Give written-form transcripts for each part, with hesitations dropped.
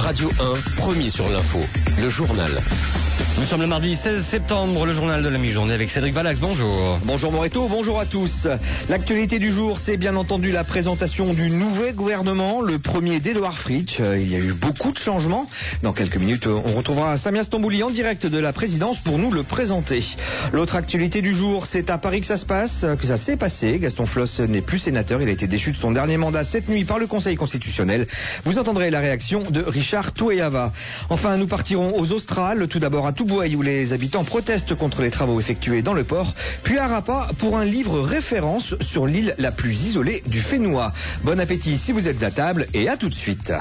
Radio 1, premier sur l'info, le journal. Nous sommes le mardi 16 septembre, le journal de la mi-journée avec Cédric Valax. Bonjour. Bonjour Moreto, bonjour à tous. L'actualité du jour, c'est bien entendu la présentation du nouveau gouvernement, le premier d'Edouard Fritsch. Il y a eu beaucoup de changements. Dans quelques minutes, on retrouvera Samia Stambouli en direct de la présidence pour nous le présenter. L'autre actualité du jour, c'est à Paris que ça se passe, que ça s'est passé. Gaston Floss n'est plus sénateur, il a été déchu de son dernier mandat cette nuit par le Conseil constitutionnel. Vous entendrez la réaction de Richard Touéava. Enfin, nous partirons aux Australes, tout d'abord à Toubouaï où les habitants protestent contre les travaux effectués dans le port, puis à Rapa pour un livre référence sur l'île la plus isolée du Fénois. Bon appétit si vous êtes à table et à tout de suite.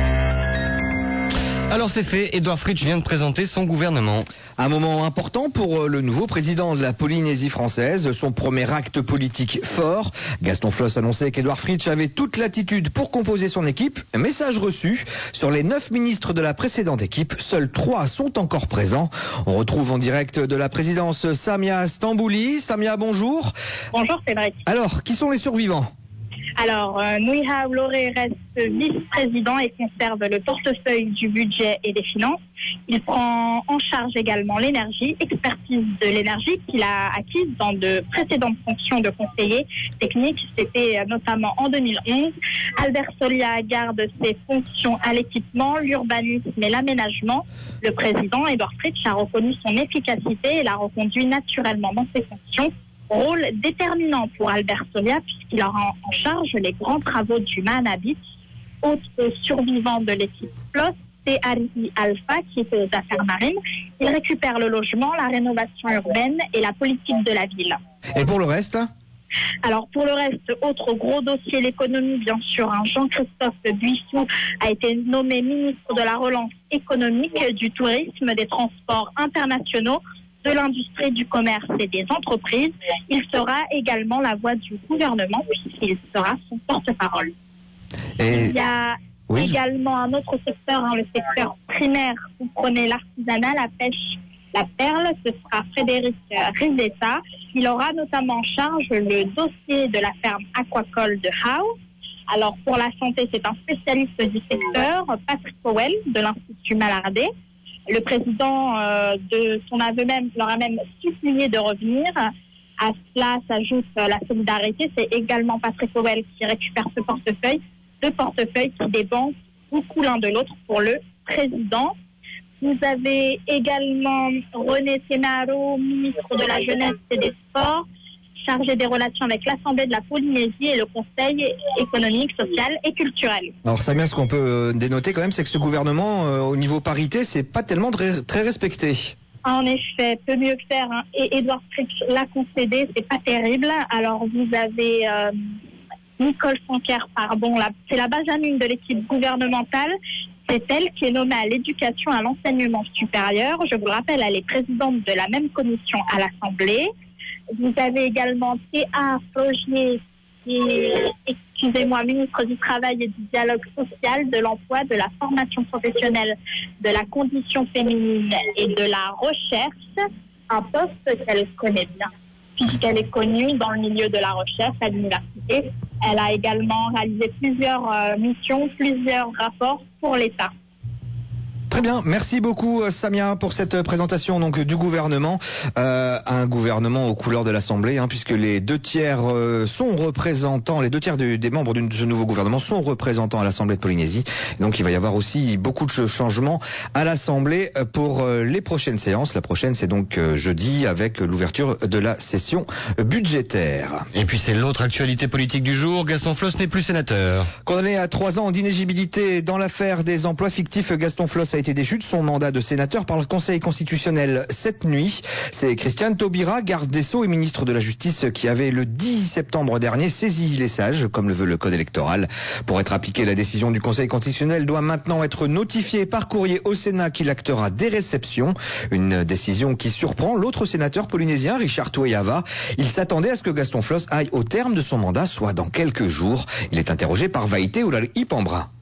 Alors c'est fait, Edouard Fritsch vient de présenter son gouvernement. Un moment important pour le nouveau président de la Polynésie française, son premier acte politique fort. Gaston Floss annonçait qu'Edouard Fritsch avait toute l'attitude pour composer son équipe. Message reçu, sur les 9 ministres de la précédente équipe, seuls 3 sont encore présents. On retrouve en direct de la présidence Samia Stambouli. Samia, bonjour. Bonjour Cédric. Alors, qui sont les survivants ? Alors, Nuiha Loré reste vice-président et conserve le portefeuille du budget et des finances. Il prend en charge également l'énergie, expertise de l'énergie qu'il a acquise dans de précédentes fonctions de conseiller technique. C'était notamment en 2011. Albert Solia garde ses fonctions à l'équipement, l'urbanisme et l'aménagement. Le président, Edouard Fritsch, a reconnu son efficacité et l'a reconduit naturellement dans ses fonctions. Rôle déterminant pour Albert Solia puisqu'il aura en charge les grands travaux du Manabit. Autre survivant de l'équipe Floss, c'est Ari Alpha qui était aux affaires marines. Il récupère le logement, la rénovation urbaine et la politique de la ville. Et pour le reste ? Alors pour le reste, autre gros dossier, l'économie bien sûr. Jean-Christophe Buissou a été nommé ministre de la relance économique, du tourisme, des transports internationaux, de l'industrie, du commerce et des entreprises. Il sera également la voix du gouvernement puisqu'il sera son porte-parole. Il y a également un autre secteur, le secteur primaire. Vous prenez l'artisanat, la pêche, la perle. Ce sera Frédéric Rizetta. Il aura notamment en charge le dossier de la ferme aquacole de Howe. Alors pour la santé, c'est un spécialiste du secteur, Patrick Powell de l'Institut Malardet. Le président de son aveu même leur a même supplié de revenir. À cela s'ajoute la solidarité. C'est également Patrick Powell qui récupère ce portefeuille. Deux portefeuilles qui dépendent beaucoup l'un de l'autre pour le président. Vous avez également René Senaro, ministre de la Jeunesse et des Sports, chargé des relations avec l'Assemblée de la Polynésie et le Conseil économique, social et culturel. Alors Samia, ce qu'on peut dénoter quand même, c'est que ce gouvernement, au niveau parité, c'est pas tellement très respecté. En effet, peut mieux faire, et Edouard Fritsch l'a concédé, c'est pas terrible. Alors vous avez Nicole Sanker, c'est la Benjamin de l'équipe gouvernementale. C'est elle qui est nommée à l'éducation et à l'enseignement supérieur. Je vous le rappelle, elle est présidente de la même commission à l'Assemblée. Vous avez également Théa Frogier, ministre du Travail et du Dialogue social, de l'Emploi, de la Formation professionnelle, de la Condition féminine et de la Recherche, un poste qu'elle connaît bien, puisqu'elle est connue dans le milieu de la recherche à l'université. Elle a également réalisé plusieurs missions, plusieurs rapports pour l'État. Très bien, merci beaucoup Samia pour cette présentation donc du gouvernement, un gouvernement aux couleurs de l'Assemblée, puisque les 2/3 sont représentants, les 2/3 des membres de ce nouveau gouvernement sont représentants à l'Assemblée de Polynésie. Donc il va y avoir aussi beaucoup de changements à l'Assemblée pour les prochaines séances. La prochaine c'est donc jeudi avec l'ouverture de la session budgétaire. Et puis c'est l'autre actualité politique du jour, Gaston Floss n'est plus sénateur. Condamné à 3 ans d'inéligibilité dans l'affaire des emplois fictifs, Gaston Floss a été déchu de son mandat de sénateur par le Conseil constitutionnel cette nuit. C'est Christiane Taubira, garde des Sceaux et ministre de la Justice, qui avait le 10 septembre dernier saisi les sages, comme le veut le code électoral. Pour être appliquée, la décision du Conseil constitutionnel doit maintenant être notifiée par courrier au Sénat qui l'actera des réceptions. Une décision qui surprend l'autre sénateur polynésien, Richard Touéava. Il s'attendait à ce que Gaston Floss aille au terme de son mandat, soit dans quelques jours. Il est interrogé par Vaïté Oulal Ipambra.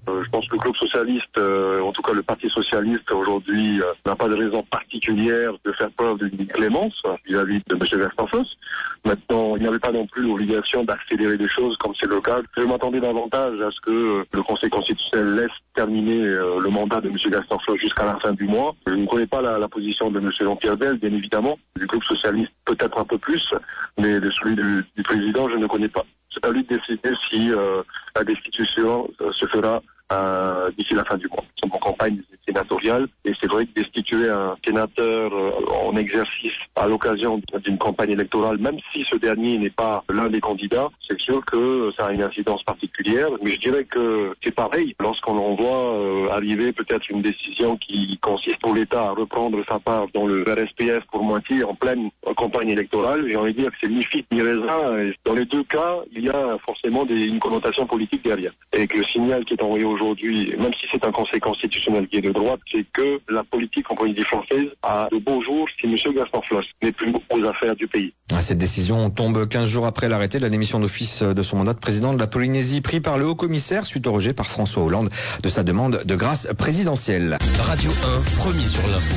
Je pense que le Club Socialiste, en tout cas le Parti Socialiste aujourd'hui, n'a pas de raison particulière de faire preuve d'une clémence vis-à-vis de M. Gerstorflos. Maintenant, il n'y avait pas non plus l'obligation d'accélérer les choses comme c'est le cas. Je m'attendais davantage à ce que le Conseil constitutionnel laisse terminer le mandat de M. Gerstorflos jusqu'à la fin du mois. Je ne connais pas la position de M. Jean-Pierre Bel, bien évidemment. Du Club Socialiste, peut-être un peu plus, mais de celui du président, je ne connais pas. C'est à lui de décider si la destitution se fera d'ici la fin du mois. Nous sommes en campagne sénatoriale et c'est vrai que destituer un sénateur en exercice à l'occasion d'une campagne électorale, même si ce dernier n'est pas l'un des candidats, c'est sûr que ça a une incidence particulière. Mais je dirais que c'est pareil lorsqu'on voit arriver peut-être une décision qui consiste pour l'État à reprendre sa part dans le RSPF pour moitié en pleine campagne électorale. J'ai envie de dire que c'est ni figue ni raisin. Et dans les deux cas, il y a forcément une connotation politique derrière. Et que le signal qui est envoyé aujourd'hui, même si c'est un conseil constitutionnel qui est de droite, c'est que la politique en Polynésie française a de beaux jours si M. Gerstorflos n'est plus aux affaires du pays. Cette décision tombe 15 jours après l'arrêté de la démission d'office de son mandat de président de la Polynésie pris par le haut-commissaire suite au rejet par François Hollande de sa demande de grâce présidentielle. Radio 1, premier sur l'info.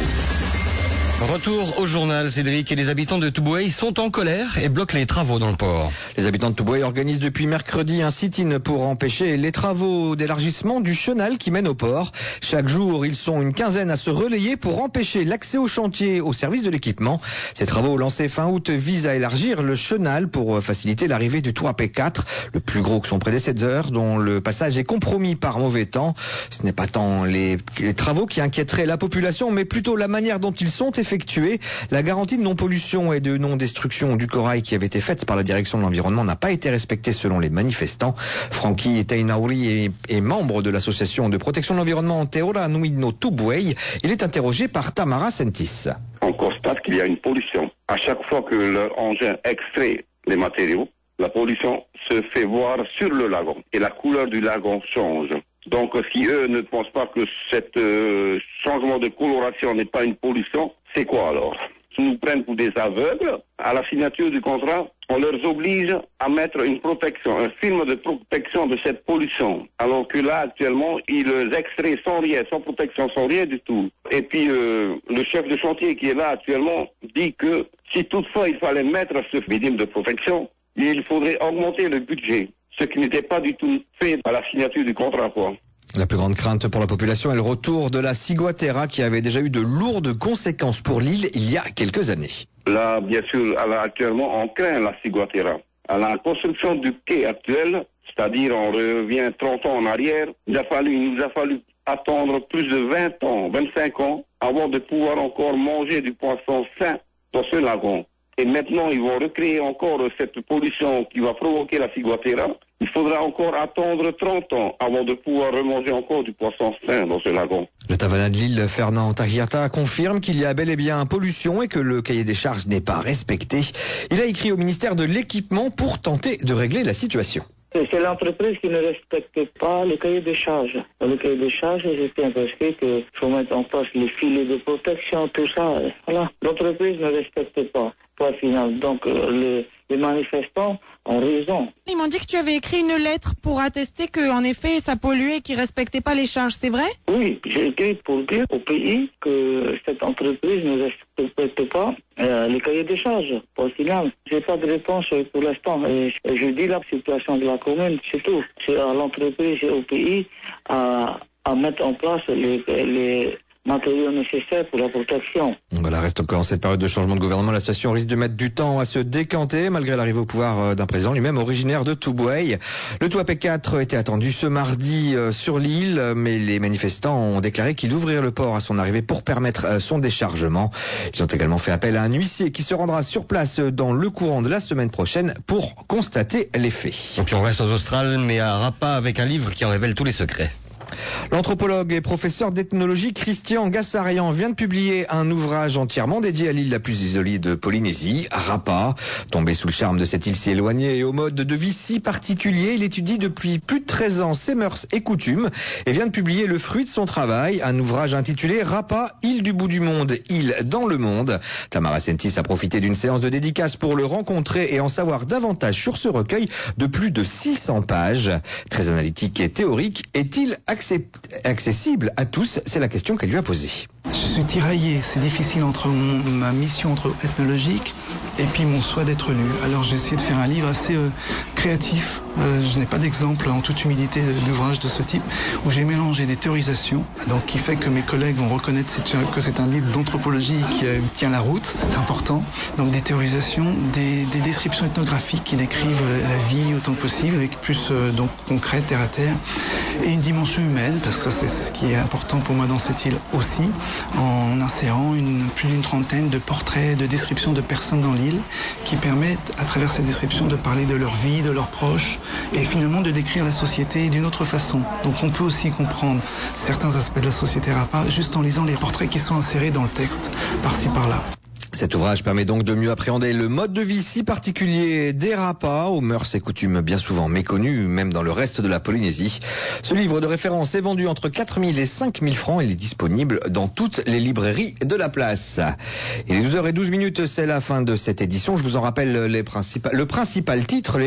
Retour au journal, Cédric, et les habitants de Toubouaï sont en colère et bloquent les travaux dans le port. Les habitants de Toubouaï organisent depuis mercredi un sit-in pour empêcher les travaux d'élargissement du chenal qui mène au port. Chaque jour, ils sont une quinzaine à se relayer pour empêcher l'accès au chantier au service de l'équipement. Ces travaux lancés fin août visent à élargir le chenal pour faciliter l'arrivée du toit P4, le plus gros que son prédécesseur, dont le passage est compromis par mauvais temps. Ce n'est pas tant les travaux qui inquiéteraient la population, mais plutôt la manière dont ils sont effectués. La garantie de non-pollution et de non-destruction du corail qui avait été faite par la direction de l'environnement n'a pas été respectée selon les manifestants. Francky Tainaouri est membre de l'association de protection de l'environnement Te Ora Nui no Toubouaï. Il est interrogé par Tamara Sentis. On constate qu'il y a une pollution. À chaque fois que l'engin extrait les matériaux, la pollution se fait voir sur le lagon et la couleur du lagon change. Donc si eux ne pensent pas que ce changement de coloration n'est pas une pollution, c'est quoi alors? Ils nous prennent pour des aveugles. À la signature du contrat, on leur oblige à mettre une protection, un film de protection de cette pollution. Alors que là, actuellement, ils extraient sans rien, sans protection, sans rien du tout. Et puis, le chef de chantier qui est là actuellement dit que si toutefois il fallait mettre ce minimum de protection, il faudrait augmenter le budget. Ce qui n'était pas du tout fait à la signature du contrat, quoi. La plus grande crainte pour la population est le retour de la ciguatera qui avait déjà eu de lourdes conséquences pour l'île il y a quelques années. Là, bien sûr, actuellement, on craint la ciguatera. À la construction du quai actuel, c'est-à-dire on revient 30 ans en arrière, il nous a fallu attendre plus de 20 ans, 25 ans, avant de pouvoir encore manger du poisson sain dans ce lagon. Et maintenant, ils vont recréer encore cette pollution qui va provoquer la ciguatera. Il faudra encore attendre 30 ans avant de pouvoir remanger encore du poisson sain dans ce lagon. Le Tavana de l'île, Fernand Tahiata, confirme qu'il y a bel et bien pollution et que le cahier des charges n'est pas respecté. Il a écrit au ministère de l'Équipement pour tenter de régler la situation. C'est l'entreprise qui ne respecte pas le cahier des charges. Dans le cahier des charges, j'ai bien inscrit qu'il faut mettre en place les filets de protection, tout ça. Voilà. L'entreprise ne respecte pas. Point final. Donc les manifestants ont raison. Ils m'ont dit que tu avais écrit une lettre pour attester qu'en effet ça polluait et qu'ils ne respectaient pas les charges, c'est vrai? Oui, j'ai écrit pour dire au pays que cette entreprise ne respecte pas les cahiers des charges. Point final. J'ai pas de réponse pour l'instant. Et je dis la situation de la commune, c'est tout. C'est à l'entreprise et au pays à mettre en place les matériaux nécessaires pour la protection. Voilà, reste encore en cette période de changement de gouvernement. La situation risque de mettre du temps à se décanter, malgré l'arrivée au pouvoir d'un président lui-même originaire de Toubouaï. Le toit P4 était attendu ce mardi sur l'île, mais les manifestants ont déclaré qu'ils ouvrirent le port à son arrivée pour permettre son déchargement. Ils ont également fait appel à un huissier qui se rendra sur place dans le courant de la semaine prochaine pour constater les faits. Et puis on reste aux Australes, mais à Rapa avec un livre qui en révèle tous les secrets. L'anthropologue et professeur d'ethnologie Christian Gassarian vient de publier un ouvrage entièrement dédié à l'île la plus isolée de Polynésie, Rapa. Tombé sous le charme de cette île si éloignée et au mode de vie si particulier, il étudie depuis plus de 13 ans ses mœurs et coutumes et vient de publier le fruit de son travail, un ouvrage intitulé Rapa, île du bout du monde, île dans le monde. Tamara Sentis a profité d'une séance de dédicace pour le rencontrer et en savoir davantage sur ce recueil de plus de 600 pages. Très analytique et théorique, est-il accessible à tous? C'est la question qu'elle lui a posée. Je suis tiraillé, c'est difficile entre ma mission ethnologique et puis mon souhait d'être lu. Alors j'ai essayé de faire un livre assez créatif. Je n'ai pas d'exemple en toute humilité d'ouvrage de ce type où j'ai mélangé des théorisations, donc qui fait que mes collègues vont reconnaître que c'est un livre d'anthropologie qui tient la route, c'est important. Donc des théorisations, des descriptions ethnographiques qui décrivent la vie autant que possible, avec plus donc concrète, terre à terre, et une dimension humaine, parce que ça c'est ce qui est important pour moi dans cette île aussi, en insérant plus d'une trentaine de portraits, de descriptions de personnes dans l'île, qui permettent à travers ces descriptions de parler de leur vie, de leurs proches, et finalement de décrire la société d'une autre façon. Donc on peut aussi comprendre certains aspects de la société Rapa juste en lisant les portraits qui sont insérés dans le texte, par-ci par-là. Cet ouvrage permet donc de mieux appréhender le mode de vie si particulier des Rapa, aux mœurs et coutumes bien souvent méconnues, même dans le reste de la Polynésie. Ce livre de référence est vendu entre 4 000 et 5 000 francs. Il est disponible dans toutes les librairies de la place. Il est 12h12, c'est la fin de cette édition. Je vous en rappelle le principal titre,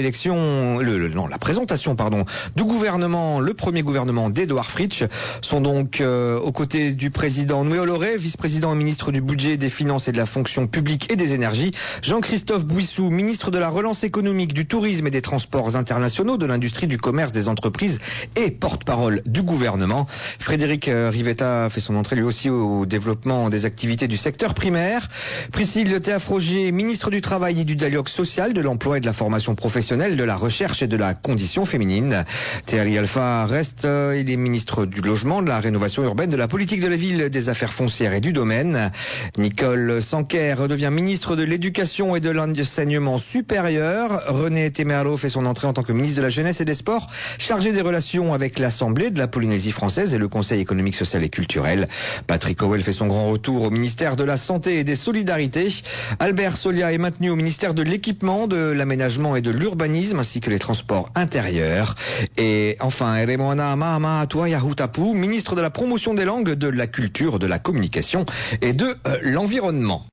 la présentation du gouvernement, le premier gouvernement d'Edouard Fritch, sont donc aux côtés du président Noué Oloré, vice-président et ministre du budget, des finances et de la fonction publique et des énergies, Jean-Christophe Bouissou, ministre de la relance économique, du tourisme et des transports internationaux, de l'industrie, du commerce, des entreprises et porte-parole du gouvernement. Frédéric Rivetta fait son entrée lui aussi au développement des activités du secteur primaire. Priscille Théafrogier, ministre du travail et du dialogue social, de l'emploi et de la formation professionnelle, de la recherche et de la condition féminine. Thierry Alpha reste, il est ministre du logement, de la rénovation urbaine, de la politique de la ville, des affaires foncières et du domaine. Nicole Sanquer devient ministre de l'Éducation et de l'Enseignement supérieur. René Temerlo fait son entrée en tant que ministre de la Jeunesse et des Sports, chargé des relations avec l'Assemblée de la Polynésie française et le Conseil économique, social et culturel. Patrick Howell fait son grand retour au ministère de la Santé et des Solidarités. Albert Solia est maintenu au ministère de l'Équipement, de l'Aménagement et de l'Urbanisme, ainsi que les Transports intérieurs. Et enfin, Eremona Mahamatua Yahutapu, ministre de la Promotion des langues, de la culture, de la communication et de l'environnement.